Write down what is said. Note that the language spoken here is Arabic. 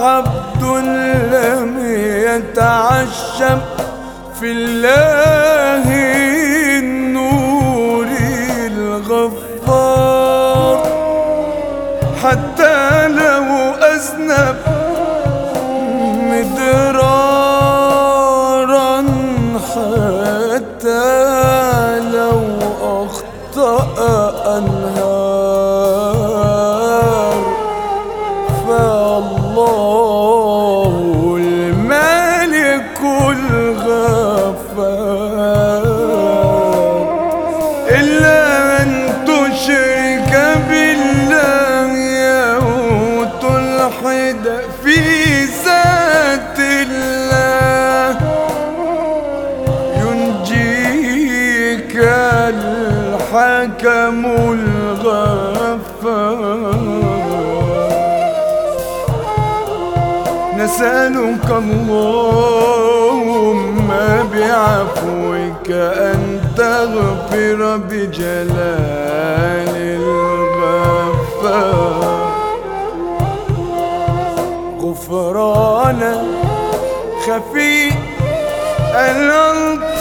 عبد لم يتعشم في الله النور الغفار، حتى لو أذنب مدرارا، حتى لو أخطأ أنهار، فالله الملك الغفار. إلا أن تشرك بالله أو تلحد في ذات الله، ينجيك الحكم الغفار. نسألك اللهم بعفوك أن تغفر بجلال الغفار، غفرانا خفي الألطف